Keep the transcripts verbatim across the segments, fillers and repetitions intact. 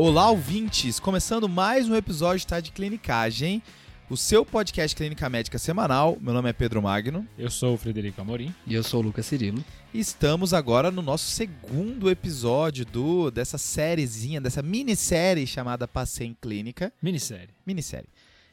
Olá, ouvintes! Começando mais um episódio de Tá de Clinicagem, o seu podcast Clínica Médica semanal. Meu nome é Pedro Magno. Eu sou o Frederico Amorim. E eu sou o Lucas Cirilo. E estamos agora no nosso segundo episódio do, dessa sériezinha, dessa minissérie chamada Passei em Clínica. Minissérie. Minissérie.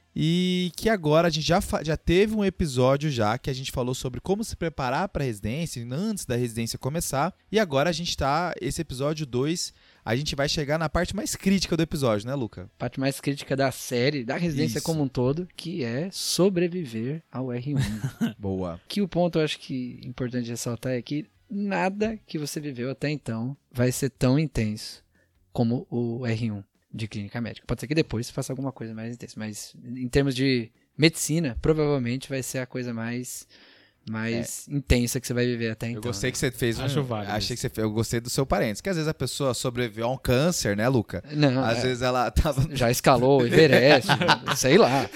E que agora a gente já, já teve um episódio já que a gente falou sobre como se preparar para a residência, antes da residência começar. E agora a gente está, esse episódio dois, a gente vai chegar na parte mais crítica do episódio, né, Luca? Parte mais crítica da série, da residência Isso. como um todo, que é sobreviver ao R um. Boa. Que o ponto eu acho que é importante ressaltar é que nada que você viveu até então vai ser tão intenso como o R um de clínica médica. Pode ser que depois você faça alguma coisa mais intensa, mas em termos de medicina, provavelmente vai ser a coisa mais... mais é. intensa que você vai viver até então. Eu gostei né? que você fez um... Acho válido. Achei que você fez... Eu gostei do seu parênteses, que às vezes a pessoa sobreviveu a um câncer, né, Luca? Não, Às é. vezes ela tava... Já escalou o Everest, sei lá.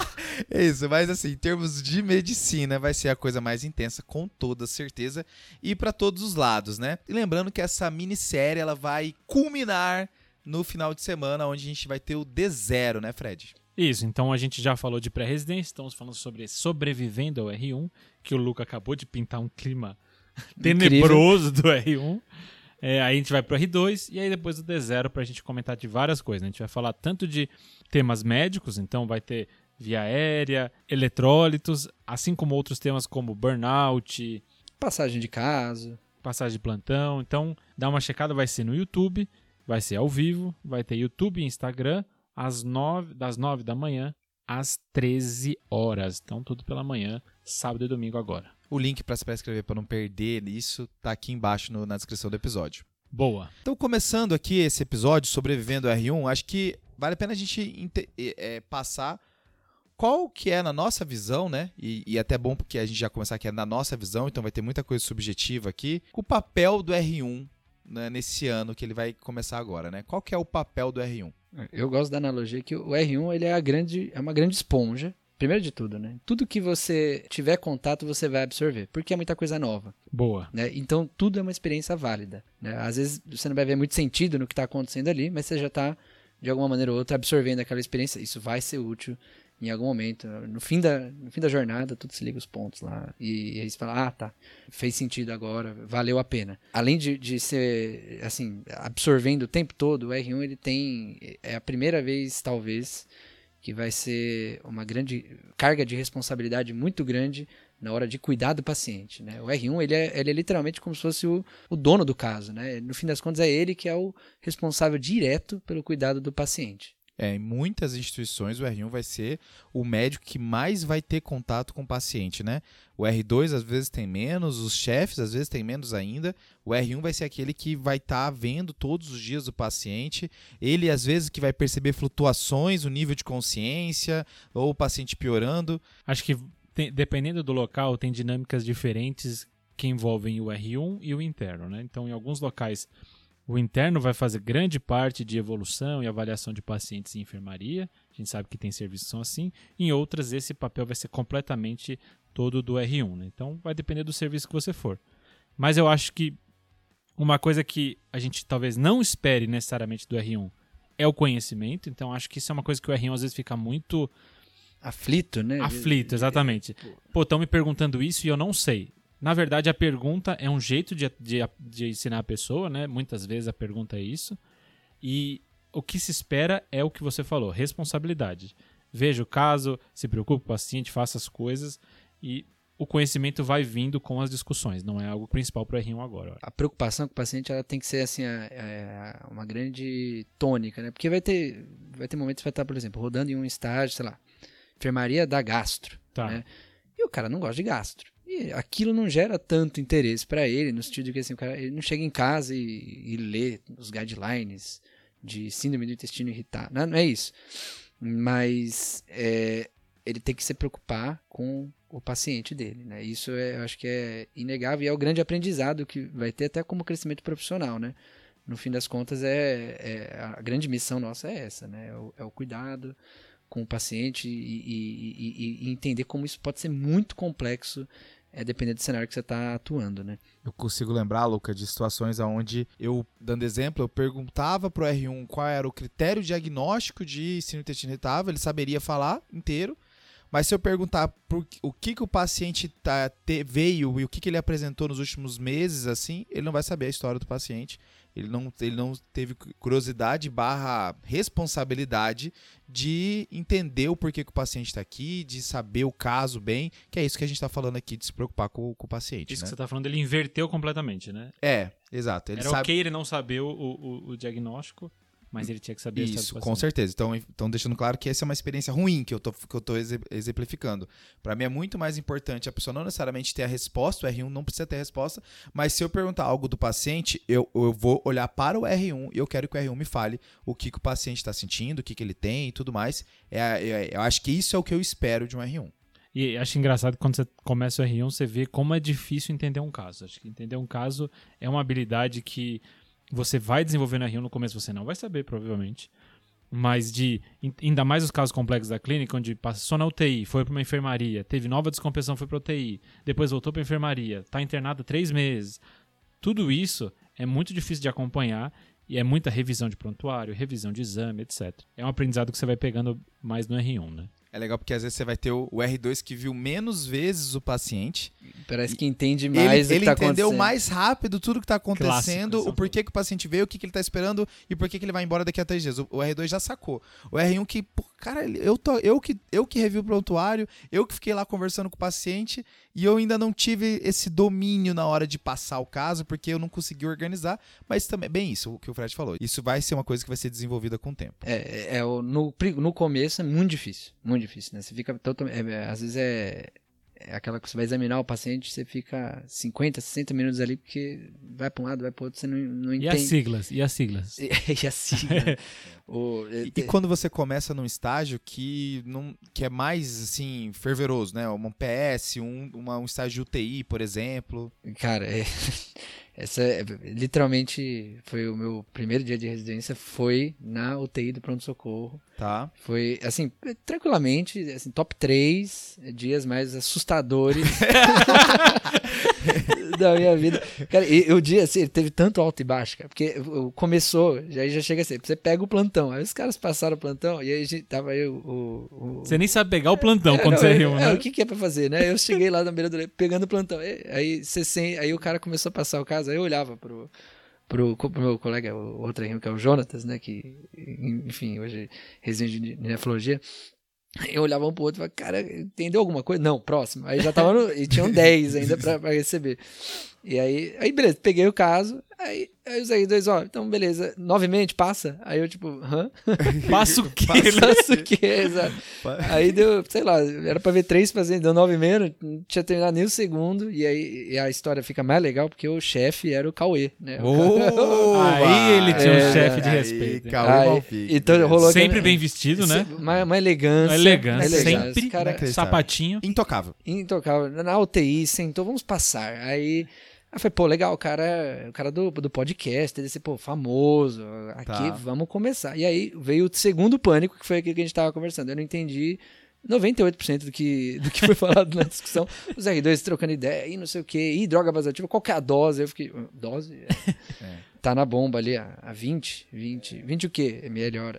Isso, mas assim, em termos de medicina, vai ser a coisa mais intensa, com toda certeza, e para todos os lados, né? E lembrando que essa minissérie, ela vai culminar no final de semana, onde a gente vai ter o D zero, né, Fred? Isso, então a gente já falou de pré-residência, estamos falando sobre sobrevivendo ao R um, que o Luca acabou de pintar um clima tenebroso do R um. É, aí a gente vai pro R dois e aí depois do D zero pra gente comentar de várias coisas. Né? A gente vai falar tanto de temas médicos, então vai ter via aérea, eletrólitos, assim como outros temas como burnout, Passagem de caso. passagem de plantão. Então dá uma checada, vai ser no YouTube, vai ser ao vivo, vai ter YouTube e Instagram, às nove, das nove da manhã às treze horas. Então, tudo pela manhã, sábado e domingo agora. O link para se inscrever para não perder isso tá aqui embaixo no, na descrição do episódio. Boa. Então, começando aqui esse episódio, sobrevivendo ao R um, acho que vale a pena a gente é, passar qual que é, na nossa visão, né? E, e até bom porque a gente já começar aqui é na nossa visão, então vai ter muita coisa subjetiva aqui. O papel do R um, né, nesse ano que ele vai começar agora, né? Qual que é o papel do R um? Eu gosto da analogia que o R um ele é, a grande, é uma grande esponja. Primeiro de tudo, né? Tudo que você tiver contato, você vai absorver, porque é muita coisa nova. Boa. Né? Então, tudo é uma experiência válida. Né? Às vezes, você não vai ver muito sentido no que está acontecendo ali, mas você já está, de alguma maneira ou outra, absorvendo aquela experiência. Isso vai ser útil em algum momento. No fim da, no fim da jornada, tudo se liga os pontos lá. E, e aí você fala, ah, tá, fez sentido agora, valeu a pena. Além de, de ser, assim, absorvendo o tempo todo, o R um, ele tem, é a primeira vez, talvez, que vai ser uma grande carga de responsabilidade muito grande na hora de cuidar do paciente. Né? O R um, ele é, ele é literalmente como se fosse o, o dono do caso. Né? No fim das contas, é ele que é o responsável direto pelo cuidado do paciente. É, em muitas instituições o R um vai ser o médico que mais vai ter contato com o paciente, né? O R dois às vezes tem menos, os chefes às vezes tem menos ainda. O R um vai ser aquele que vai estar tá vendo todos os dias o paciente. Ele às vezes que vai perceber flutuações, o nível de consciência ou o paciente piorando. Acho que tem, dependendo do local tem dinâmicas diferentes que envolvem o R um e o interno, né? Então em alguns locais o interno vai fazer grande parte de evolução e avaliação de pacientes em enfermaria. A gente sabe que tem serviços que são assim. Em outras, esse papel vai ser completamente todo do R um. Né? Então, vai depender do serviço que você for. Mas eu acho que uma coisa que a gente talvez não espere necessariamente do R um é o conhecimento. Então, acho que isso é uma coisa que o R um às vezes fica muito... Aflito, né? Aflito, exatamente. Pô, estão me perguntando isso e eu não sei. Na verdade, a pergunta é um jeito de, de, de ensinar a pessoa, né? Muitas vezes a pergunta é isso. E o que se espera é o que você falou, responsabilidade. Veja o caso, se preocupe com o paciente, faça as coisas e o conhecimento vai vindo com as discussões. Não é algo principal para o R um agora. A preocupação com o paciente ela tem que ser assim, a, a, uma grande tônica, né? Porque vai ter, vai ter momentos que vai estar, por exemplo, rodando em um estágio, sei lá, enfermaria da gastro. Tá. Né? E o cara não gosta de gastro. E aquilo não gera tanto interesse para ele, no sentido de que assim, o cara ele não chega em casa e, e lê os guidelines de síndrome do intestino irritável. Não, não é isso. Mas é, ele tem que se preocupar com o paciente dele. Né? Isso é, eu acho que é inegável e é o grande aprendizado que vai ter até como crescimento profissional. Né? No fim das contas, é, é, a grande missão nossa é essa. Né? É, o, é o cuidado com o paciente e, e, e, e entender como isso pode ser muito complexo é depender do cenário que você está atuando, né? Eu consigo lembrar, Luca, de situações onde eu, dando exemplo, eu perguntava pro R um qual era o critério diagnóstico de síndrome do intestino irritável, ele saberia falar inteiro, mas se eu perguntar por, o que, que o paciente tá, te, veio e o que, que ele apresentou nos últimos meses, assim, ele não vai saber a história do paciente. Ele não, ele não teve curiosidade barra responsabilidade de entender o porquê que o paciente está aqui, de saber o caso bem, que é isso que a gente está falando aqui, de se preocupar com, com o paciente. Isso né? que você está falando, ele inverteu completamente, né? É, exato. Ele Era sabe... ok ele não saber o, o, o diagnóstico, mas ele tinha que saber a história do Isso, paciente. com certeza. Então, então, deixando claro que essa é uma experiência ruim que eu tô, que eu tô exemplificando. Para mim é muito mais importante a pessoa não necessariamente ter a resposta, o R um não precisa ter a resposta, mas se eu perguntar algo do paciente, eu, eu vou olhar para o R um e eu quero que o R um me fale o que, que o paciente está sentindo, o que, que ele tem e tudo mais. É, é, eu acho que isso é o que eu espero de um R um. E acho engraçado que quando você começa o R um, você vê como é difícil entender um caso. Acho que entender um caso é uma habilidade que você vai desenvolver no R um, no começo você não vai saber, provavelmente. Mas de, ainda mais os casos complexos da clínica, onde passou na U T I, foi para uma enfermaria, teve nova descompressão, foi para U T I, depois voltou para a enfermaria, está internado três meses. Tudo isso é muito difícil de acompanhar e é muita revisão de prontuário, revisão de exame, etcétera. É um aprendizado que você vai pegando mais no R um, né? É legal porque às vezes você vai ter o R dois que viu menos vezes o paciente. Parece que entende mais ele, o que está acontecendo. Ele entendeu mais rápido tudo que está acontecendo, Clássico, o porquê que o paciente veio, o que, que ele está esperando e por que, que ele vai embora daqui a três dias. O, o R dois já sacou. O R um que, pô, cara, eu, tô, eu, que, eu que revi o prontuário, eu que fiquei lá conversando com o paciente e eu ainda não tive esse domínio na hora de passar o caso porque eu não consegui organizar. Mas também, bem isso, o que o Fred falou. Isso vai ser uma coisa que vai ser desenvolvida com o tempo. É, é, é no, no começo é muito difícil, muito difícil, né? Você fica totalmente, é, às vezes é, é aquela que você vai examinar o paciente, você fica cinquenta, sessenta minutos ali porque vai para um lado, vai para o outro, você não, não entende. E as siglas? E as siglas? E, e as siglas. o, e, e quando você começa num estágio que, não, que é mais assim, fervoroso, né? Um P S, um, uma, um estágio de U T I, por exemplo. Cara, é... Essa é, literalmente foi o meu primeiro dia de residência, foi na U T I do pronto-socorro. Tá. Foi, assim, tranquilamente, assim, top três dias mais assustadores da minha vida. Cara, e o dia, assim, teve tanto alto e baixo, cara, porque começou, aí já chega assim, você pega o plantão, aí os caras passaram o plantão, e aí a gente, tava aí o, o, o... Você nem sabe pegar o plantão é, quando não, você é, riu, né? É, o que, que é pra fazer, né? Eu cheguei lá na beira do leito, pegando o plantão, aí, você sem, aí o cara começou a passar o caso, aí eu olhava pro... Pro, pro meu colega, o outro que é o Jonatas, né, que, enfim, hoje reside de nefrologia, eu olhava um pro outro e falava, cara, entendeu alguma coisa? Não, próximo. Aí já tava no, e tinham dez ainda pra, pra receber. E aí, aí, beleza, peguei o caso, aí, aí os R dois, ó, então beleza, novemente, passa? Aí eu tipo, hã? Passa o quê? Passa o quê, exato. Aí deu, sei lá, era pra ver três pacientes, deu nove e meia, não tinha terminado nem o segundo, e aí e a história fica mais legal porque o chefe era o Cauê, né? Oh, aí ele tinha um é, chefe de aí, respeito. Cauê Aí, Malfic, então né? rolou Sempre aquele- bem vestido, né? Uma, uma elegância. Uma elegância, uma elegância. sempre. Cara, Inacreditável. Sapatinho. Intocável. intocável. Na U T I, sentou, vamos passar. Aí, aí foi, pô, legal, o cara, o cara do, do podcast, ele disse, pô, famoso, aqui, Tá. vamos começar. E aí veio o segundo pânico, que foi aquilo que a gente tava conversando. Eu não entendi noventa e oito por cento do que, do que foi falado na discussão. Os R dois trocando ideia, e não sei o quê, e droga vasoativa, qual que é a dose? Eu fiquei, dose? É. Tá na bomba ali, a, a vinte, vinte, vinte o quê? ml hora.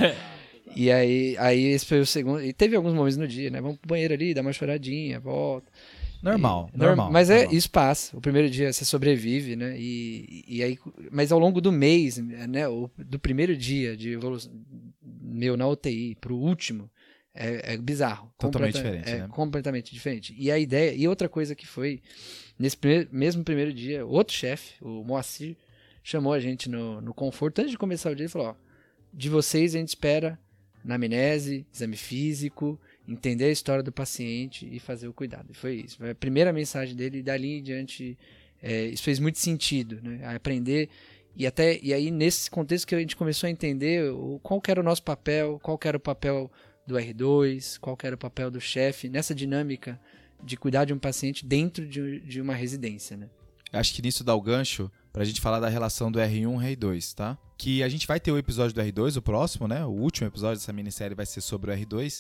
E aí, aí esse foi o segundo. E teve alguns momentos no dia, né? Vamos pro banheiro ali, dá uma choradinha, volta. Normal, E- normal. Mas é, normal. isso passa. O primeiro dia você sobrevive, né? E, e aí, mas ao longo do mês, né? O, do primeiro dia de evolução meu na U T I pro último, é, é bizarro. Totalmente Completa- diferente, É né? completamente diferente. E a ideia, e outra coisa que foi, nesse primeiro, mesmo primeiro dia, outro chefe, o Moacir, chamou a gente no, no conforto, antes de começar o dia, ele falou, ó, de vocês a gente espera anamnese, exame físico, entender a história do paciente e fazer o cuidado. E foi isso. Foi a primeira mensagem dele, e dali em diante, é, isso fez muito sentido, né? A aprender, e até e aí nesse contexto que a gente começou a entender o, qual que era o nosso papel, qual que era o papel do R dois, qual que era o papel do chefe, nessa dinâmica de cuidar de um paciente dentro de, de uma residência, né? Acho que nisso dá o gancho pra gente falar da relação do R um e R dois, tá? Que a gente vai ter o episódio do R dois, o próximo, né? O último episódio dessa minissérie vai ser sobre o R dois.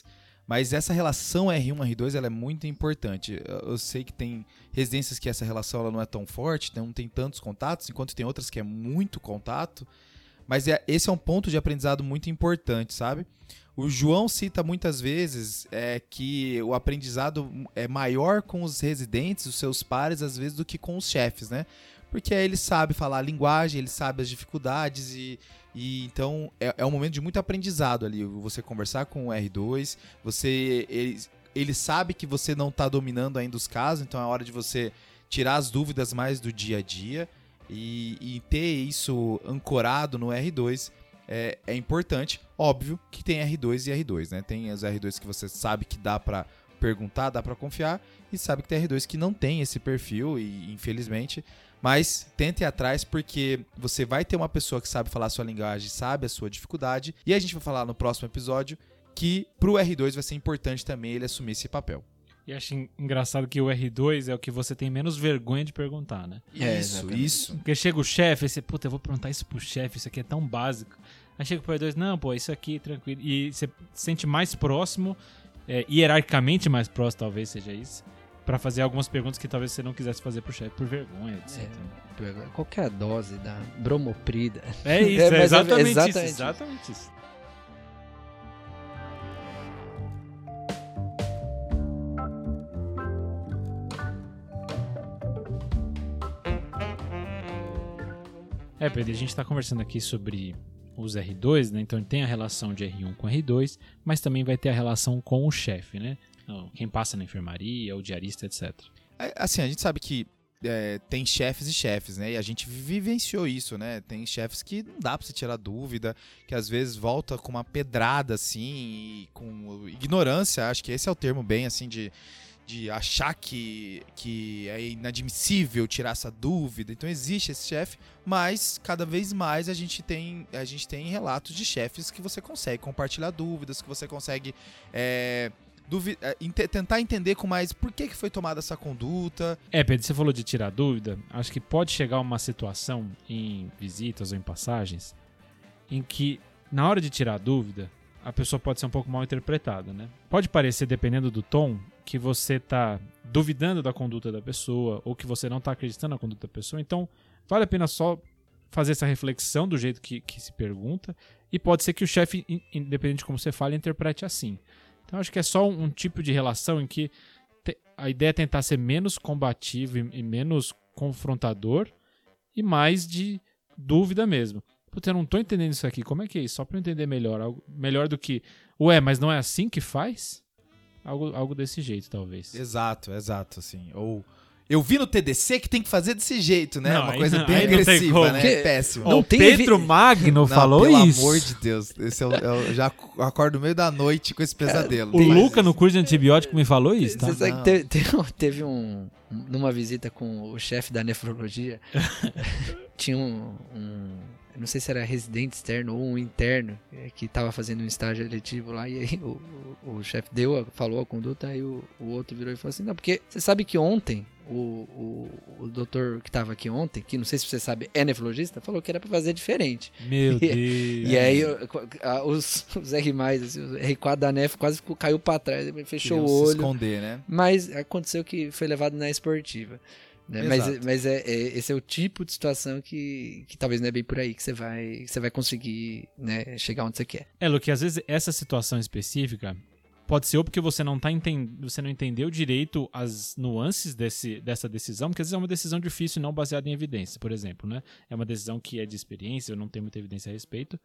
Mas essa relação R um R dois ela é muito importante. Eu sei que tem residências que essa relação ela não é tão forte, não tem tantos contatos, enquanto tem outras que é muito contato. Mas é, esse é um ponto de aprendizado muito importante, sabe? O João cita muitas vezes é, que o aprendizado é maior com os residentes, os seus pares, às vezes, do que com os chefes, né? Porque aí ele sabe falar a linguagem, ele sabe as dificuldades e, e então é, é um momento de muito aprendizado ali. Você conversar com o R dois, você, ele, ele sabe que você não está dominando ainda os casos, então é hora de você tirar as dúvidas mais do dia a dia. E, e ter isso ancorado no R dois é, é importante. Óbvio que tem R dois e R dois, né? Tem os R dois que você sabe que dá pra perguntar, dá pra confiar, e sabe que tem R dois que não tem esse perfil, e infelizmente. Mas tente ir atrás, porque você vai ter uma pessoa que sabe falar a sua linguagem, sabe a sua dificuldade, e a gente vai falar no próximo episódio que pro R dois vai ser importante também ele assumir esse papel. E acho engraçado que o R dois é o que você tem menos vergonha de perguntar, né? É, isso, exatamente. isso. Porque chega o chefe e você, puta, eu vou perguntar isso pro chefe, isso aqui é tão básico. Aí chega pro R dois, não, pô, isso aqui, tranquilo. E você se sente mais próximo, é, hierarquicamente mais próximo, talvez seja isso, pra fazer algumas perguntas que talvez você não quisesse fazer pro chefe por vergonha, etcétera. É, qual que é a dose da bromoprida? É isso, É, é, mas é exatamente, exatamente isso, isso. exatamente isso. É, Pedro, a gente está conversando aqui sobre os R dois, né? Então tem a relação de R um com R dois, mas também vai ter a relação com o chefe, né? Quem passa na enfermaria, o diarista, etcétera. É, assim, a gente sabe que é, tem chefes e chefes, né? E a gente vivenciou isso, né? Tem chefes que não dá pra você tirar dúvida, que às vezes volta com uma pedrada, assim, e com ignorância, acho que esse é o termo bem, assim, de... de achar que, que é inadmissível tirar essa dúvida. Então existe esse chefe, mas cada vez mais a gente tem, a gente tem relatos de chefes que você consegue compartilhar dúvidas, que você consegue é, duvi- é, ent- tentar entender com mais por que, que foi tomada essa conduta. É, Pedro, você falou de tirar dúvida. Acho que pode chegar uma situação em visitas ou em passagens em que, na hora de tirar dúvida, a pessoa pode ser um pouco mal interpretada, né? Pode parecer, dependendo do tom, que você está duvidando da conduta da pessoa ou que você não está acreditando na conduta da pessoa. Então, vale a pena só fazer essa reflexão do jeito que, que se pergunta, e pode ser que o chefe, independente de como você fale, interprete assim. Então, acho que é só um, um tipo de relação em que te, a ideia é tentar ser menos combativo e, e menos confrontador e mais de dúvida mesmo. Putz, eu não tô entendendo isso aqui, como é que é isso? Só pra eu entender melhor. Algo, melhor do que, ué, mas não é assim que faz? Algo, algo desse jeito, talvez. Exato, exato, assim. Ou eu vi no T D C que tem que fazer desse jeito, né? Não, Uma aí não, coisa bem aí não tem agressiva, como. né? Que- Péssimo. Não o tem Pedro evi- Magno Não, falou pelo isso. amor de Deus. Esse é o, é o- já acordo no meio da noite com esse pesadelo. O Mas- Luca, no curso de antibiótico, me falou isso, tá? Você sabe Não. que teve, teve um- teve um. Numa visita com o chefe da nefrologia, tinha um, um. eu Não sei se era residente externo ou um interno é, que estava fazendo um estágio eletivo lá. E aí o, o, o chefe deu, a- falou a conduta. Aí o, o outro virou e falou assim: não, porque você sabe que ontem o, o, o doutor que estava aqui ontem, que não sei se você sabe, é nefrologista, falou que era para fazer diferente. Meu Deus. E aí eu- a- os, os R mais, assim, o R quatro da Nef quase ficou- caiu para trás, ele fechou Queriam o se olho. esconder, né? Mas aconteceu que foi levado na esportiva. Né? Mas, Exato. mas é, é- esse é o tipo de situação que, que talvez não é bem por aí que você vai, que você vai conseguir, né, chegar onde você quer. É, Luque, às vezes essa situação específica pode ser ou porque você não, tá enten... você não entendeu direito as nuances desse, dessa decisão, porque às vezes é uma decisão difícil e não baseada em evidência, por exemplo, né? É uma decisão que é de experiência, eu não tenho muita evidência a respeito,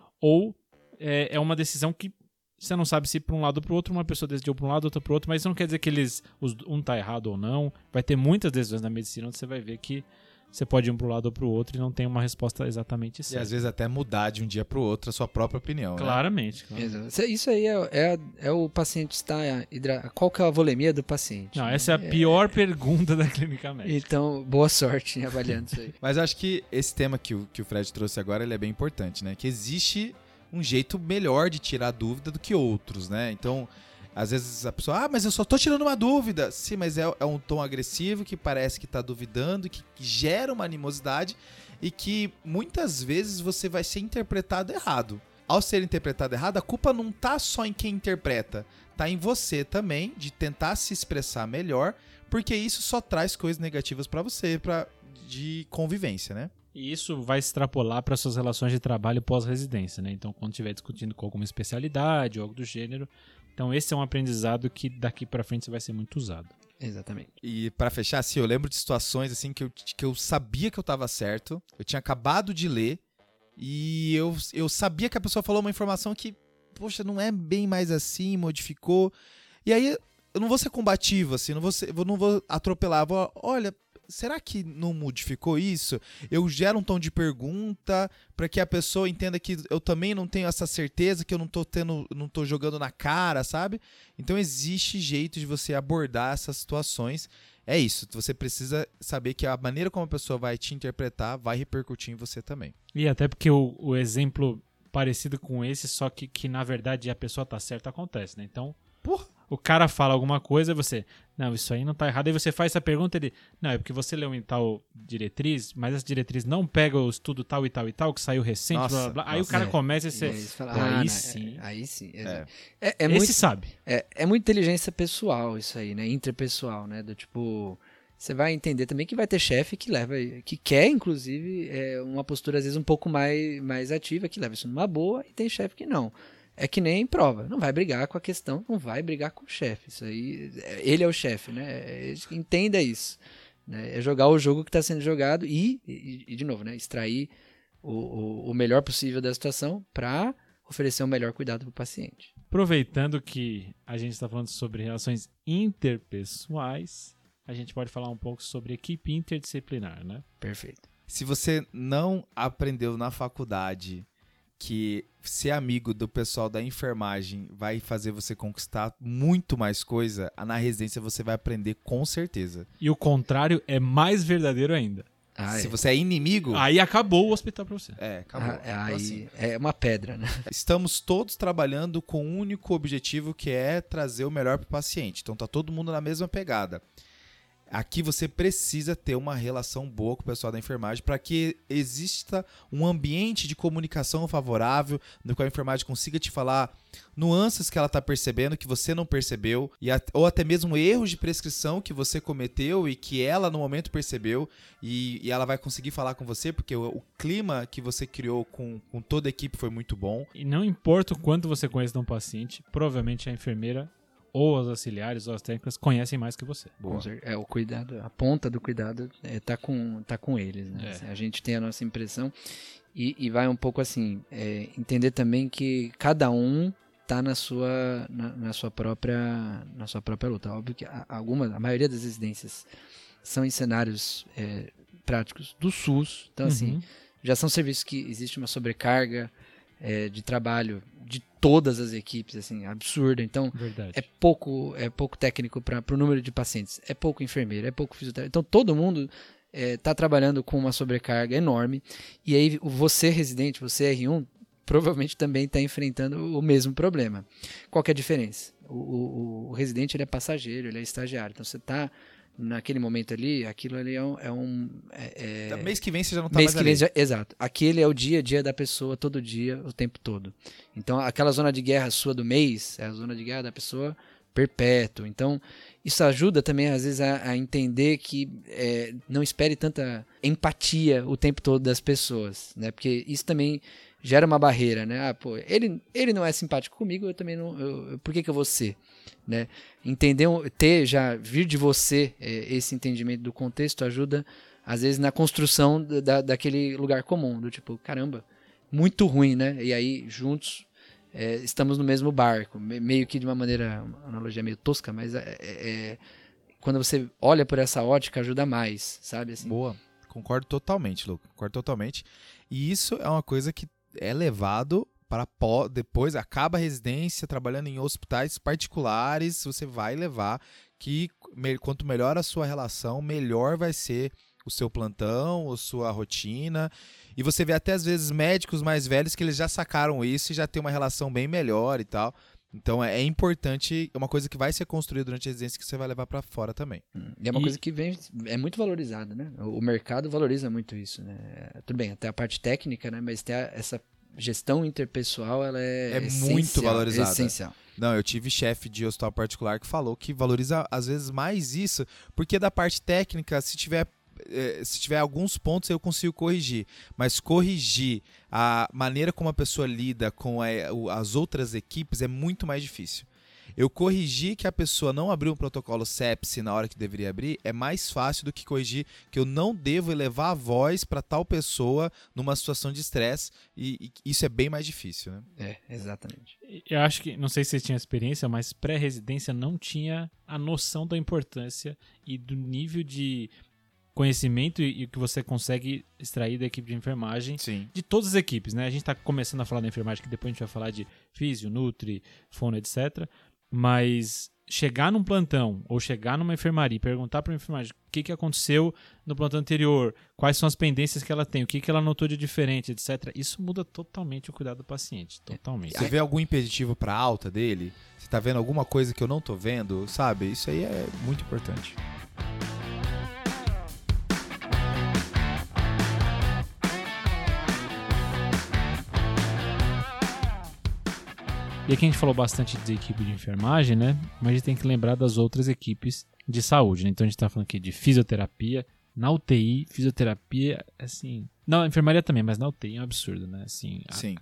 ou é, é uma decisão que você não sabe se para um lado ou para o outro, uma pessoa decidiu para um lado, outra para o outro, mas isso não quer dizer que eles, os, um tá errado ou não. Vai ter muitas decisões na medicina onde você vai ver que você pode ir um para um lado ou para o outro e não tem uma resposta exatamente E certa. às vezes até mudar de um dia pro outro a sua própria opinião, né? Claramente. claro. Exato. Isso- Isso aí é, é, é o paciente estar hidra... Qual que é a volemia do paciente? Não, né? essa é a pior pergunta da clínica médica. Então, boa sorte em avaliando isso aí. Mas eu acho que esse tema que o, que o Fred trouxe agora ele é bem importante, né? Que existe um jeito melhor de tirar dúvida do que outros, né? Então, às vezes a pessoa, ah, mas eu só tô tirando uma dúvida. Sim, mas é, é um tom agressivo que parece que tá duvidando, que, que gera uma animosidade e que muitas vezes você vai ser interpretado errado. ao ser interpretado errado, a culpa não tá só em quem interpreta, tá em você também, de tentar se expressar melhor, porque isso só traz coisas negativas pra você, pra, de convivência, né? E isso vai extrapolar para suas relações de trabalho pós-residência, né? Então, quando estiver discutindo com alguma especialidade ou algo do gênero, então esse é um aprendizado que daqui para frente vai ser muito usado. Exatamente. E pra fechar, assim, eu lembro de situações assim que eu, que eu sabia que eu tava certo, eu tinha acabado de ler e eu, eu sabia que a pessoa falou uma informação que, poxa, não é bem mais assim, modificou. E aí eu não vou ser combativo, assim, não vou, ser, eu não vou atropelar, vou, olha, será que não modificou isso? Eu gero um tom de pergunta para que a pessoa entenda que eu também não tenho essa certeza, que eu não tô tendo, não tô jogando na cara, sabe? Então existe jeito de você abordar essas situações. É isso, você precisa saber que a maneira como a pessoa vai te interpretar vai repercutir em você também. E até porque o, o exemplo parecido com esse, só que, que na verdade a pessoa tá certa, acontece, né? Então, Porra! O cara fala alguma coisa, você, não, isso aí não tá errado. Aí você faz essa pergunta, ele, não, é porque você leu em tal diretriz, mas essa diretriz não pega o estudo tal e tal e tal, que saiu recente, Nossa, blá, blá, blá. Aí nossa, o cara é. começa e você, E aí, você fala, pô, ah, aí não, sim. É, aí sim. É. É, é, é Esse muito, sabe. é, é muito inteligência pessoal isso aí, né? Interpessoal, né? Do tipo, você vai entender também que vai ter chefe que leva, que quer, inclusive, é, uma postura às vezes um pouco mais, mais ativa, que leva isso numa boa, e tem chefe que não. É que nem prova, não vai brigar com a questão, não vai brigar com o chefe. Isso aí, ele é o chefe, né? Entenda isso. Né? É jogar o jogo que está sendo jogado e, e, e, de novo, né? Extrair o, o, o melhor possível da situação para oferecer o melhor cuidado para o paciente. Aproveitando que a gente está falando sobre relações interpessoais, a gente pode falar um pouco sobre equipe interdisciplinar, né? Perfeito. Se você não aprendeu na faculdade que ser amigo do pessoal da enfermagem vai fazer você conquistar muito mais coisa, na residência você vai aprender com certeza. E o contrário é mais verdadeiro ainda. Ah, Se é. você é inimigo... Aí acabou o hospital pra você. É, acabou. Ah, Então, aí assim, é uma pedra, né? estamos todos trabalhando com um único objetivo, que é trazer o melhor para o paciente. Então tá todo mundo na mesma pegada. Aqui você precisa ter uma relação boa com o pessoal da enfermagem para que exista um ambiente de comunicação favorável, no qual a enfermagem consiga te falar nuances que ela está percebendo, que você não percebeu, e a, ou até mesmo erros de prescrição que você cometeu e que ela no momento percebeu, e, e ela vai conseguir falar com você, porque o, o clima que você criou com, com toda a equipe foi muito bom. E não importa o quanto você conhece de um paciente, provavelmente a enfermeira ou os auxiliares ou as técnicas conhecem mais que você. Com cer- É, o cuidado, a ponta do cuidado é, tá, com, tá com eles, né? É. Assim, a gente tem a nossa impressão e, e vai um pouco assim, é, entender também que cada um tá na sua, na, na sua própria na sua própria luta. Óbvio que a, alguma, a maioria das residências são em cenários é, práticos do SUS, então assim, Uhum. já são serviços que existe uma sobrecarga é, de trabalho de todas as equipes, assim, absurda. Então, Verdade. é pouco, é pouco técnico para o número de pacientes, é pouco enfermeiro, é pouco fisioterapeuta. Então, todo mundo está é, trabalhando com uma sobrecarga enorme. E aí, você, residente, você R um, provavelmente também está enfrentando o mesmo problema. Qual que é a diferença? O, o, o residente ele é passageiro, ele é estagiário. Então, você está naquele momento ali, aquilo ali é um... É um é, é... Mês que vem você já não tá Mês mais que ali. vem, já- exato. Aquele é o dia a dia da pessoa, todo dia, o tempo todo. Então, aquela zona de guerra sua do mês é a zona de guerra da pessoa perpétua. Então, isso ajuda também, às vezes, a, a entender que é, não espere tanta empatia o tempo todo das pessoas, né? Porque isso também gera uma barreira, né? Ah, pô, ele, ele não é simpático comigo, eu também não... Eu, por que que eu vou ser? Né? Entender, ter já, vir de você é, esse entendimento do contexto ajuda, às vezes, na construção da, daquele lugar comum, do tipo, caramba, muito ruim, né? E aí, juntos, é, estamos no mesmo barco, me- meio que de uma maneira, uma analogia meio tosca, mas é, é- é- quando você olha por essa ótica, ajuda mais, sabe? Assim, Boa, concordo totalmente, Lu, concordo totalmente. E isso é uma coisa que é levado para pó- depois, acaba a residência, trabalhando em hospitais particulares, você vai levar que me- quanto melhor a sua relação, melhor vai ser o seu plantão, a sua rotina. E você vê até às vezes médicos mais velhos que eles já sacaram isso e já tem uma relação bem melhor e tal. Então é, é importante, é uma coisa que vai ser construída durante a residência que você vai levar para fora também. E é uma E- coisa que vem, é muito valorizada, né? O o mercado valoriza muito isso, né? É, tudo bem, até a parte técnica, né? Mas tem a- essa gestão interpessoal, ela é, É essencial, muito valorizada. essencial. Não, eu tive chefe de hospital particular que falou que valoriza às vezes mais isso, porque da parte técnica, se tiver, eh, se tiver alguns pontos eu consigo corrigir, mas corrigir a maneira como a pessoa lida com a, o- as outras equipes é muito mais difícil. Eu corrigir que a pessoa não abriu um protocolo sepsi na hora que deveria abrir é mais fácil do que corrigir que eu não devo elevar a voz para tal pessoa numa situação de estresse, e, e isso é bem mais difícil, né? É, exatamente. Eu acho que, não sei se vocês tinham experiência, mas pré-residência não tinha a noção da importância e do nível de conhecimento e o que você consegue extrair da equipe de enfermagem, Sim. de todas as equipes, né? A gente está começando a falar da enfermagem, que depois a gente vai falar de físio, nutri, fono, etcétera. Mas chegar num plantão ou chegar numa enfermaria e perguntar para a enfermagem o que, que aconteceu no plantão anterior, quais são as pendências que ela tem, o que, que ela notou de diferente, etcétera. Isso muda totalmente o cuidado do paciente, totalmente. Você vê algum impeditivo para alta dele? Você tá vendo alguma coisa que eu não tô vendo? Sabe? Isso aí é muito importante. E aqui a gente falou bastante de equipe de enfermagem, né? Mas a gente tem que lembrar das outras equipes de saúde, né? Então a gente tá falando aqui de fisioterapia, na U T I, fisioterapia, assim... Na enfermaria também, mas na U T I é um absurdo, né? Assim, a, Sim.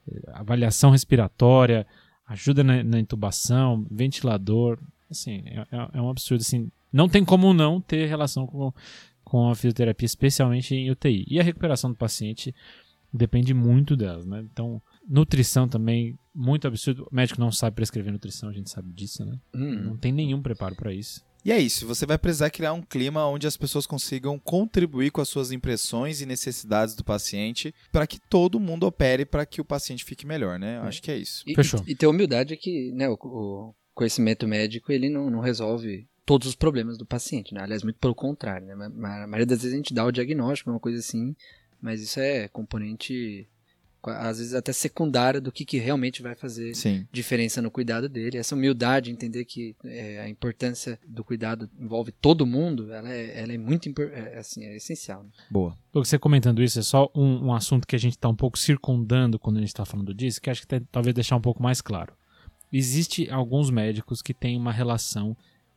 a avaliação respiratória, ajuda na, na intubação, ventilador, assim, é, é- é um absurdo, assim. Não tem como não ter relação com, com a fisioterapia, especialmente em U T I. E a recuperação do paciente depende muito delas, né? Então, nutrição também, muito absurdo. O médico não sabe prescrever nutrição, a gente sabe disso, né? Hum. Não tem nenhum preparo para isso. E é isso, você vai precisar criar um clima onde as pessoas consigam contribuir com as suas impressões e necessidades do paciente para que todo mundo opere para que o paciente fique melhor, né? Eu acho que é isso. E, Fechou. e, e ter humildade que, né, o, o conhecimento médico, ele não, não resolve todos os problemas do paciente, né? Aliás, muito pelo contrário, né? Ma- ma- A maioria das vezes a gente dá o diagnóstico, uma coisa assim, mas isso é componente, às vezes até secundário do que, que realmente vai fazer Sim. diferença no cuidado dele. Essa humildade, entender que é, a importância do cuidado envolve todo mundo, ela é, ela é muito impor- é, assim, é essencial. Né? Boa. Você comentando isso, é só um, um assunto que a gente está um pouco circundando quando a gente está falando disso, que acho que tem, talvez deixar um pouco mais claro. Existe alguns médicos que têm uma relação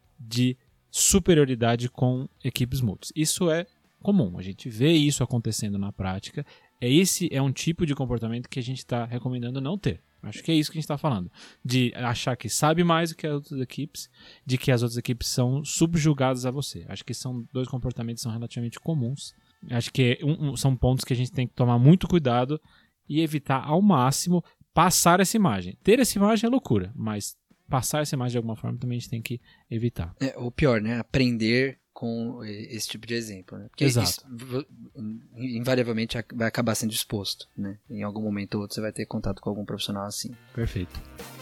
de superioridade com equipes multis. Isso é comum, a gente vê isso acontecendo na prática. É esse é um tipo de comportamento que a gente está recomendando não ter. Acho que é isso que a gente está falando. De achar que sabe mais do que as outras equipes, de que as outras equipes são subjugadas a você. Acho que são dois comportamentos que são relativamente comuns. Acho que é um- um- são pontos que a gente tem que tomar muito cuidado e evitar ao máximo passar essa imagem. Ter essa imagem é loucura, mas passar essa imagem de alguma forma também a gente tem que evitar. É, ou pior, né? Aprender com eh, esse tipo de exemplo, né? Porque Exato. isso, v- invariavelmente ac- vai acabar sendo exposto, né? Em algum momento ou outro você vai ter contato com algum profissional assim. Perfeito.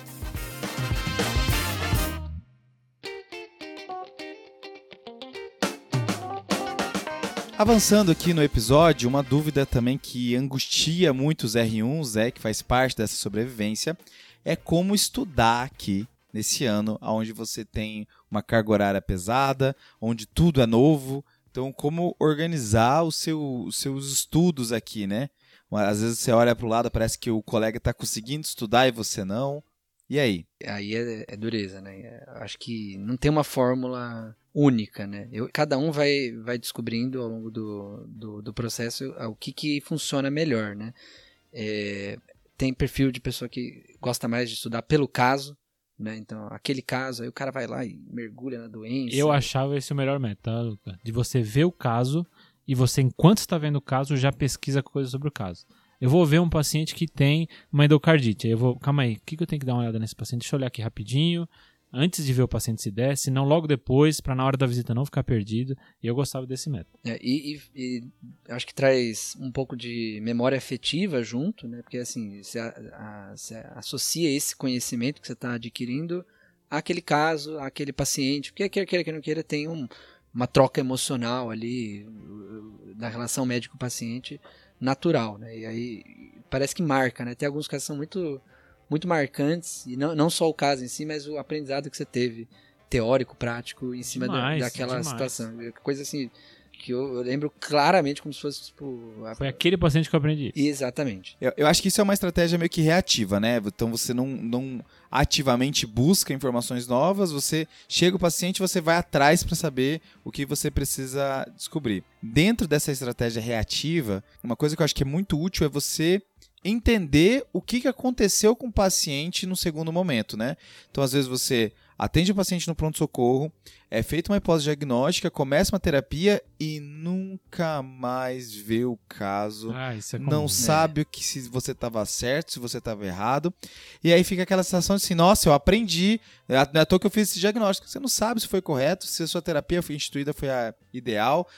Avançando aqui no episódio, uma dúvida também que angustia muitos R uns, é, que faz parte dessa sobrevivência, é como estudar aqui nesse ano, onde você tem uma carga horária pesada, onde tudo é novo. Então, como organizar o seu, os seus estudos aqui, né? Às vezes você olha para o lado, parece que o colega está conseguindo estudar e você não. E aí? Aí é, é dureza, né? É, acho que não tem uma fórmula única, né? Eu, cada um vai, vai descobrindo ao longo do, do, do processo o que, que funciona melhor, né? É, tem perfil de pessoa que gosta mais de estudar pelo caso, né? Então, aquele caso, aí o cara vai lá e mergulha na doença. Eu achava esse o melhor método, tá, Luca? De você ver o caso e você, enquanto está vendo o caso, já pesquisa coisa sobre o caso. Eu vou ver um paciente que tem uma endocardite. Aí eu vou, calma aí, o que, que eu tenho que dar uma olhada nesse paciente? Deixa eu olhar aqui rapidinho, antes de ver o paciente se der, se não logo depois, para na hora da visita não ficar perdido. E eu gostava desse método. É, e, e- e acho que traz um pouco de memória afetiva junto, né? Porque assim, você, a- a- você associa esse conhecimento que você está adquirindo àquele caso, àquele paciente, porque quer queira que não queira, tem um- uma troca emocional ali uh, da relação médico-paciente natural, né? E aí parece que marca, né? Tem alguns casos que são muito, muito marcantes, e não, não só o caso em si, mas o aprendizado que você teve teórico, prático, em cima da- Demais, daquela demais. situação. Coisa assim, que eu, eu lembro claramente como se fosse, tipo... A... Foi aquele paciente que eu aprendi. Exatamente. Eu, eu acho que isso é uma estratégia meio que reativa, né? Então você não, não ativamente busca informações novas, você chega o paciente, você vai atrás para saber o que você precisa descobrir. Dentro dessa estratégia reativa, uma coisa que eu acho que é muito útil é você entender o que aconteceu com o paciente no segundo momento, né? Então, às vezes, você atende o paciente no pronto-socorro, é feita uma hipótese diagnóstica, começa uma terapia e nunca mais vê o caso. Ah, isso é comum. Não sabe o que, se você estava certo, se você estava errado. E aí fica aquela sensação de assim, nossa, eu aprendi, não é à toa que eu fiz esse diagnóstico. Você não sabe se foi correto, se a sua terapia foi instituída foi a ideal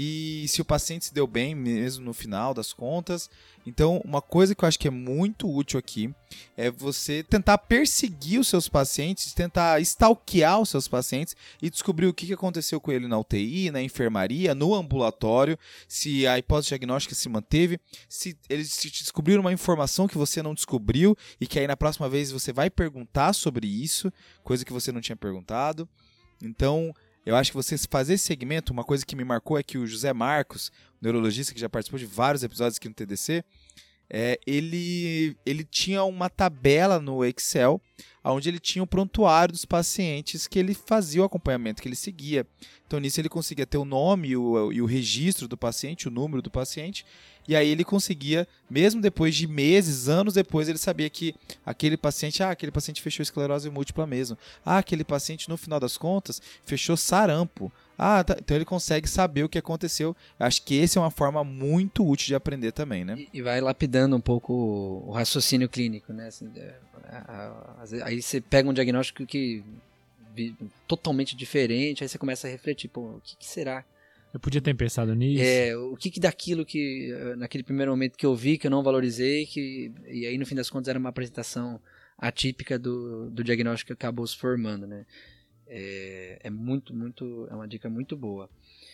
e se o paciente se deu bem mesmo no final das contas. Então, uma coisa que eu acho que é muito útil aqui é você tentar perseguir os seus pacientes, tentar stalkear os seus pacientes e descobrir o que aconteceu com ele na U T I, na enfermaria, no ambulatório, se a hipótese diagnóstica se manteve, se eles descobriram uma informação que você não descobriu e que aí na próxima vez você vai perguntar sobre isso, coisa que você não tinha perguntado. Então, eu acho que você fazer esse segmento, uma coisa que me marcou é que o José Marcos, neurologista que já participou de vários episódios aqui no T D C, é, ele, ele tinha uma tabela no Excel onde ele tinha o prontuário dos pacientes que ele fazia o acompanhamento, que ele seguia. Então, nisso ele conseguia ter o nome e o, e o registro do paciente, o número do paciente, e aí ele conseguia, mesmo depois de meses, anos depois, ele sabia que aquele paciente, ah, aquele paciente fechou esclerose múltipla mesmo. Ah, aquele paciente, no final das contas, fechou sarampo. Ah, tá. Então ele consegue saber o que aconteceu. Acho que essa é uma forma muito útil de aprender também, né? E, e vai lapidando um pouco o, o raciocínio clínico, né? Assim, é, a, a, a, aí você pega um diagnóstico que totalmente diferente, aí você começa a refletir, pô, o que, que será? Eu podia ter pensado nisso. É, o que, que daquilo que, naquele primeiro momento que eu vi, que eu não valorizei, que, e aí no fim das contas era uma apresentação atípica do, do diagnóstico que acabou se formando, né? É, é muito, muito, é uma dica muito boa.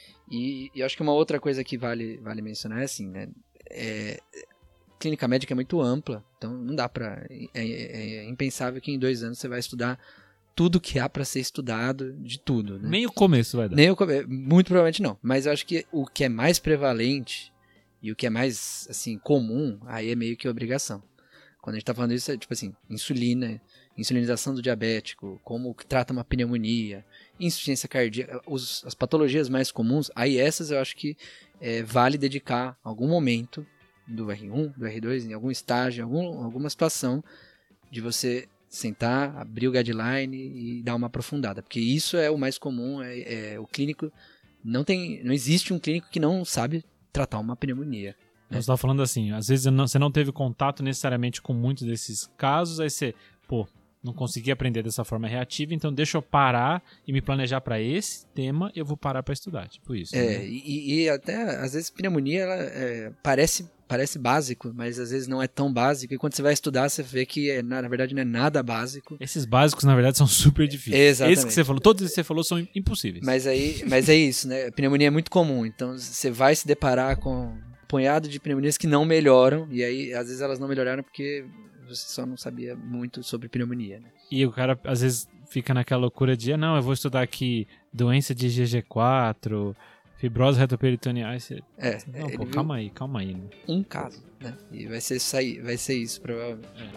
E, e acho que uma outra coisa que vale, vale mencionar é assim, né? É, clínica médica é muito ampla, então não dá pra, é, é, é impensável que em dois anos você vai estudar tudo que há para ser estudado, de tudo, né? Nem o começo vai dar. Nem o come... Muito provavelmente não. Mas eu acho que o que é mais prevalente e o que é mais, assim, comum, aí é meio que obrigação. Quando a gente tá falando isso, é tipo assim, insulina, insulinização do diabético, como que trata uma pneumonia, insuficiência cardíaca, os, as patologias mais comuns, aí essas eu acho que é, vale dedicar algum momento do R um, do R dois, em algum estágio, em algum, alguma situação, de você sentar, abrir o guideline e dar uma aprofundada, porque isso é o mais comum, é, é o clínico, não tem, não existe um clínico que não sabe tratar uma pneumonia. Né? Você estava falando assim, às vezes não, você não teve contato necessariamente com muitos desses casos, aí você, pô, não consegui aprender dessa forma reativa, então deixa eu parar e me planejar para esse tema, eu vou parar para estudar, tipo isso. É, né? e, e até, às vezes, pneumonia, ela é, parece Parece básico, mas às vezes não é tão básico. E quando você vai estudar, você vê que é, na, na verdade não é nada básico. Esses básicos, na verdade, são super difíceis. Exatamente. Esses que você falou, todos esses que você falou são impossíveis. Mas, aí, mas é isso, né? A pneumonia é muito comum. Então você vai se deparar com um punhado de pneumonias que não melhoram. E aí, às vezes, elas não melhoraram porque você só não sabia muito sobre pneumonia. Né? E o cara, às vezes, fica naquela loucura de, ah, não, eu vou estudar aqui doença de G G quatro... Fibrose retroperitoneal. Você... É, não, pô, calma aí, calma aí. Né? Um caso, né? E vai ser isso aí, vai ser isso, provavelmente. É.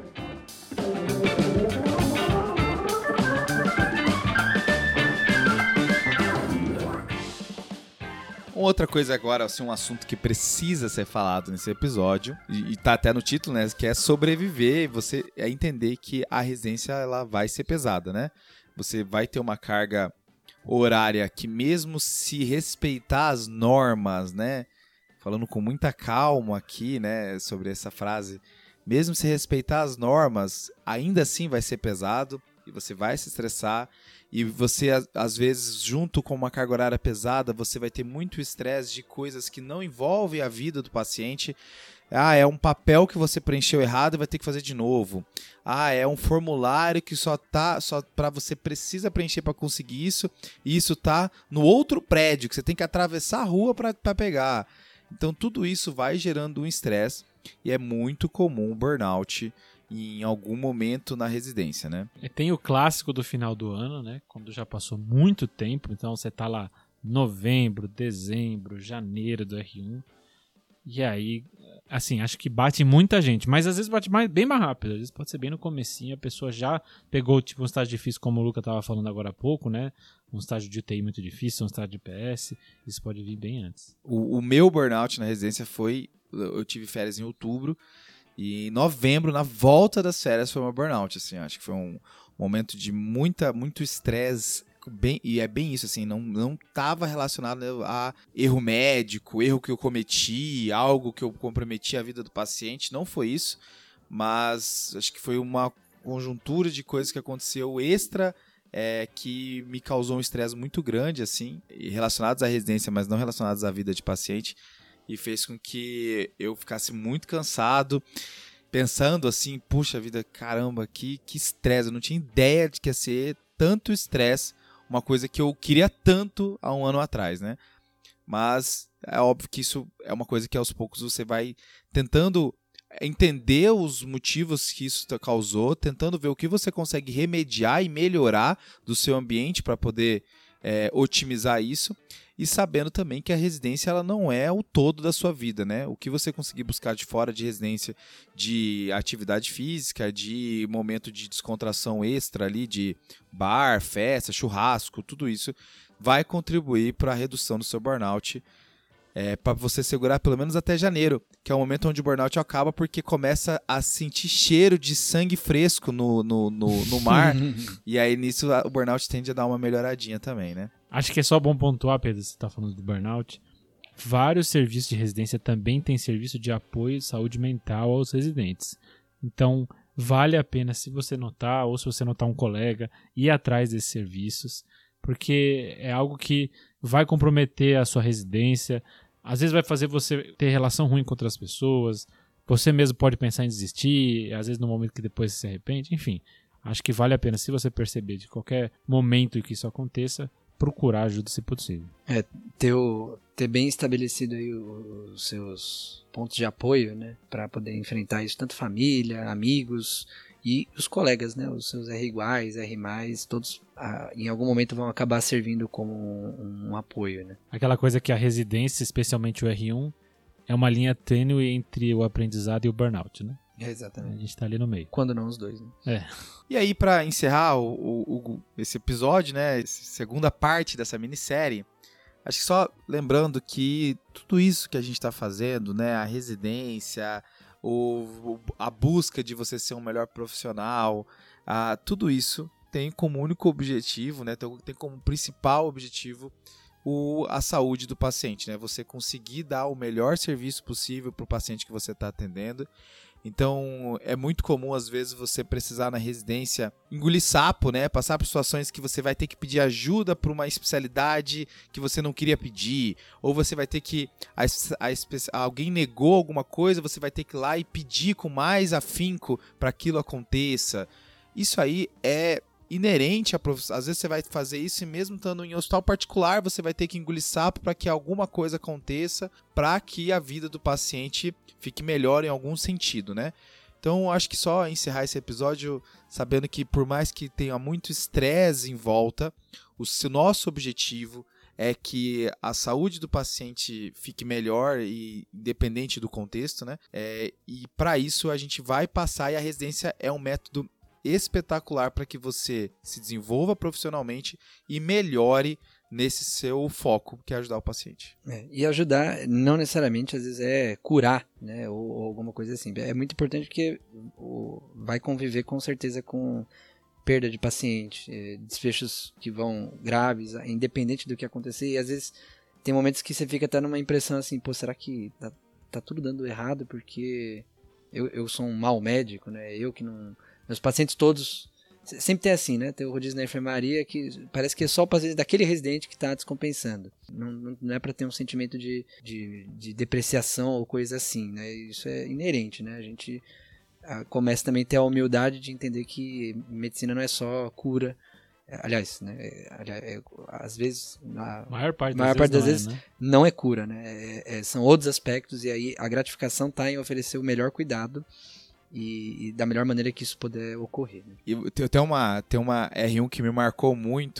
Outra coisa agora, assim, um assunto que precisa ser falado nesse episódio, e, e tá até no título, né? Que é sobreviver e você é entender que a residência ela vai ser pesada, né? Você vai ter uma carga horária que mesmo se respeitar as normas, né, falando com muita calma aqui, né, sobre essa frase, mesmo se respeitar as normas, ainda assim vai ser pesado e você vai se estressar e você, às vezes, junto com uma carga horária pesada, você vai ter muito estresse de coisas que não envolvem a vida do paciente. Ah, é um papel que você preencheu errado e vai ter que fazer de novo. Ah, é um formulário que só tá só para você precisa preencher para conseguir isso, e isso tá no outro prédio que você tem que atravessar a rua para pegar. Então tudo isso vai gerando um estresse e é muito comum o burnout em algum momento na residência, né? E tem o clássico do final do ano, né? Quando já passou muito tempo, então você tá lá novembro, dezembro, janeiro do R um. E aí, assim, acho que bate muita gente, mas às vezes bate mais, bem mais rápido, às vezes pode ser bem no comecinho, a pessoa já pegou tipo um estágio difícil, como o Luca estava falando agora há pouco, né? Um estágio de U T I muito difícil, um estágio de P S, isso pode vir bem antes. O, o meu burnout na residência foi, eu tive férias em outubro, e em novembro, na volta das férias, foi meu burnout, assim, acho que foi um momento de muita, muito estresse. Bem, e é bem isso, assim, não, não tava relacionado a erro médico, erro que eu cometi, algo que eu comprometi a vida do paciente, não foi isso, mas acho que foi uma conjuntura de coisas que aconteceu extra, é, que me causou um estresse muito grande, assim, relacionados à residência, mas não relacionados à vida de paciente, e fez com que eu ficasse muito cansado, pensando assim, puxa vida, caramba, que que estresse, eu não tinha ideia de que ia ser tanto estresse, uma coisa que eu queria tanto há um ano atrás, né? Mas é óbvio que isso é uma coisa que aos poucos você vai tentando entender os motivos que isso causou, tentando ver o que você consegue remediar e melhorar do seu ambiente para poder é, otimizar isso, e sabendo também que a residência ela não é o todo da sua vida, né? O que você conseguir buscar de fora de residência, de atividade física, de momento de descontração extra ali, de bar, festa, churrasco, tudo isso vai contribuir para a redução do seu burnout, é, para você segurar pelo menos até janeiro, que é o momento onde o burnout acaba, porque começa a sentir cheiro de sangue fresco no, no, no, no mar, e aí nisso o burnout tende a dar uma melhoradinha também, né? Acho que é só bom pontuar, Pedro, você está falando do burnout. Vários serviços de residência também têm serviço de apoio de saúde mental aos residentes. Então, vale a pena, se você notar, ou se você notar um colega, ir atrás desses serviços, porque é algo que vai comprometer a sua residência, às vezes vai fazer você ter relação ruim com outras pessoas, você mesmo pode pensar em desistir, às vezes no momento que depois você se arrepende, enfim. Acho que vale a pena, se você perceber de qualquer momento que isso aconteça, procurar ajuda se possível. É, ter, o, ter bem estabelecido aí os seus pontos de apoio, né, para poder enfrentar isso, tanto família, amigos e os colegas, né, os seus R iguais, R mais, todos ah, em algum momento vão acabar servindo como um, um apoio, né. Aquela coisa que a residência, especialmente o R um, é uma linha tênue entre o aprendizado e o burnout, né? É, exatamente. A gente tá ali no meio. Quando não os dois, né? É. E aí, para encerrar o, o, o, esse episódio, né, essa segunda parte dessa minissérie, acho que só lembrando que tudo isso que a gente está fazendo, né, a residência, o, a busca de você ser um melhor profissional, a, tudo isso tem como único objetivo, né, tem, tem como principal objetivo o, a saúde do paciente, né, você conseguir dar o melhor serviço possível para o paciente que você está atendendo. Então, é muito comum, às vezes, você precisar na residência engolir sapo, né? Passar por situações que você vai ter que pedir ajuda para uma especialidade que você não queria pedir. Ou você vai ter que... A, a, alguém negou alguma coisa, você vai ter que ir lá e pedir com mais afinco para aquilo aconteça. Isso aí é inerente à profissão. Às vezes você vai fazer isso e mesmo estando em hospital particular, você vai ter que engolir sapo para que alguma coisa aconteça, para que a vida do paciente fique melhor em algum sentido, né? Então, acho que só encerrar esse episódio sabendo que por mais que tenha muito estresse em volta, o seu, nosso objetivo é que a saúde do paciente fique melhor e independente do contexto, né? É, e para isso a gente vai passar, e a residência é um método espetacular para que você se desenvolva profissionalmente e melhore nesse seu foco, que é ajudar o paciente. É, e ajudar não necessariamente, às vezes, é curar, né, ou, ou alguma coisa assim. É muito importante porque o, vai conviver com certeza com perda de paciente, é, desfechos que vão graves, independente do que acontecer. E às vezes tem momentos que você fica até numa impressão assim, pô, será que tá, tá tudo dando errado porque eu, eu sou um mau médico, né? Eu que não... Meus pacientes todos... Sempre tem assim, né? Tem o rodízio na enfermaria que parece que é só o paciente daquele residente que está descompensando. Não, não, não é para ter um sentimento de, de, de depreciação ou coisa assim, né? Isso é inerente, né? A gente a, começa também a ter a humildade de entender que medicina não é só cura. Aliás, né? Aliás, é, às vezes... A maior parte maior das parte das vezes, vezes não é, né? não é cura, né? É, é, são outros aspectos e aí a gratificação está em oferecer o melhor cuidado E, e da melhor maneira que isso puder ocorrer. Né? E tem, tem, uma, tem uma R um que me marcou muito,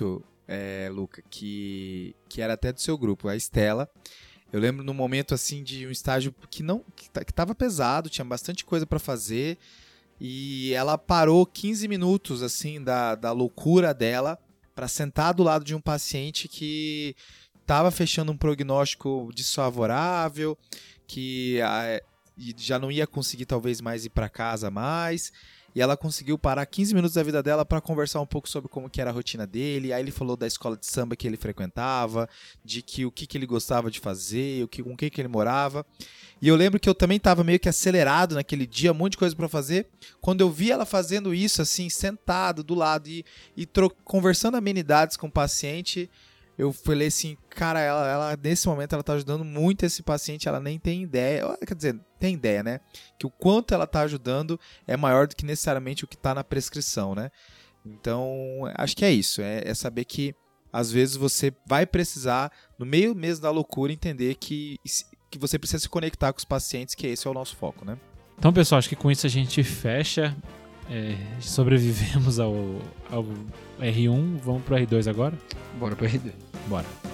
é, Luca, que, que era até do seu grupo, a Estela. Eu lembro num momento assim de um estágio que não que, que tava pesado, tinha bastante coisa para fazer, e ela parou quinze minutos assim da, da loucura dela para sentar do lado de um paciente que estava fechando um prognóstico desfavorável, que a, já não ia conseguir talvez mais ir para casa mais. E ela conseguiu parar quinze minutos da vida dela para conversar um pouco sobre como que era a rotina dele. Aí ele falou da escola de samba que ele frequentava, de que o que, que ele gostava de fazer, o que, com quem que ele morava. E eu lembro que eu também estava meio que acelerado naquele dia, um monte de coisa para fazer. Quando eu vi ela fazendo isso, assim, sentado do lado e, e tro- conversando amenidades com o paciente, eu falei assim, cara, ela, ela nesse momento ela tá ajudando muito esse paciente, ela nem tem ideia, quer dizer, tem ideia, né? Que o quanto ela tá ajudando é maior do que necessariamente o que tá na prescrição, né? Então, acho que é isso, é, é saber que às vezes você vai precisar, no meio mesmo da loucura, entender que, que você precisa se conectar com os pacientes, que esse é o nosso foco, né? Então, pessoal, acho que com isso a gente fecha, é, sobrevivemos ao, ao R um, vamos pro R dois agora? Bora pro R dois. Bora.